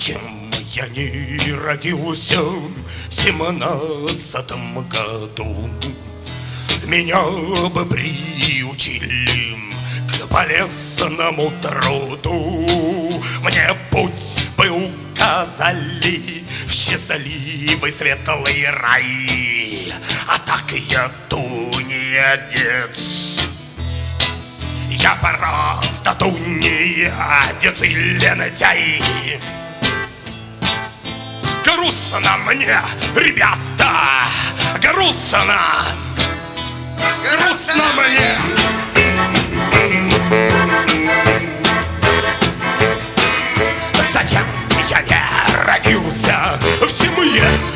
Зачем я не родился в 17-м году? Меня бы приучили к полезному труду. Мне путь бы указали в счастливый светлый рай. А так я тунеядец. Я просто тунеядец и лентяй. Грустно мне, ребята, грустно. Грустно мне. Зачем я не родился в семье